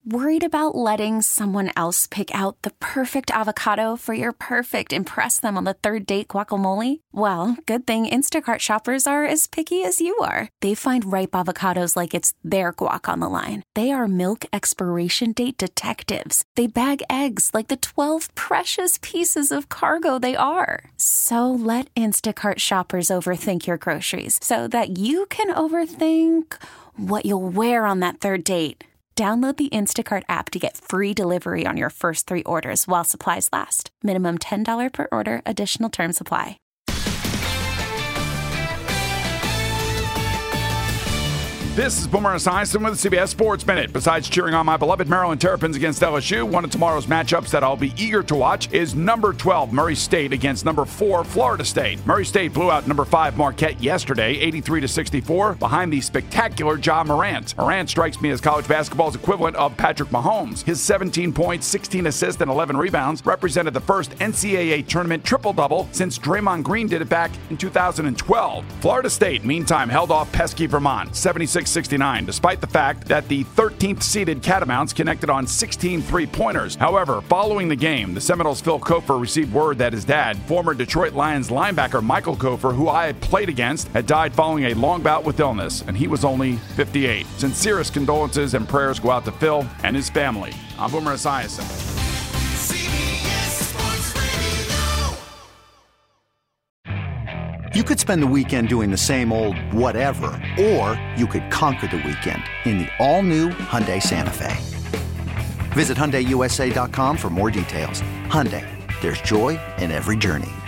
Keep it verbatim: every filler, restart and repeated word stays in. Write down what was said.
Worried about letting someone else pick out the perfect avocado for your perfect impress them on the third date guacamole? Well, good thing Instacart shoppers are as picky as you are. They find ripe avocados like it's their guac on the line. They are milk expiration date detectives. They bag eggs like the twelve precious pieces of cargo they are. So let Instacart shoppers overthink your groceries so that you can overthink what you'll wear on that third date. Download the Instacart app to get free delivery on your first three orders while supplies last. Minimum ten dollars per order. Additional terms apply. This is Boomer Esiason with the C B S Sports Minute. Besides cheering on my beloved Maryland Terrapins against L S U, one of tomorrow's matchups that I'll be eager to watch is number twelve Murray State against number four Florida State. Murray State blew out number five Marquette yesterday, eighty-three to sixty-four, behind the spectacular Ja Morant. Morant strikes me as college basketball's equivalent of Patrick Mahomes. His seventeen points, sixteen assists, and eleven rebounds represented the first N C double A tournament triple-double since Draymond Green did it back in two thousand twelve. Florida State, meantime, held off pesky Vermont, seventy-six sixty-nine, despite the fact that the thirteenth seeded Catamounts connected on sixteen three-pointers. However, following the game, the Seminoles' Phil Kofer received word that his dad, former Detroit Lions linebacker Michael Kofer, who I had played against, had died following a long bout with illness, and he was only fifty-eight. Sincerest condolences and prayers go out to Phil and his family. I'm Boomer Esiason. You could spend the weekend doing the same old whatever, or you could conquer the weekend in the all-new Hyundai Santa Fe. Visit Hyundai U S A dot com for more details. Hyundai, there's joy in every journey.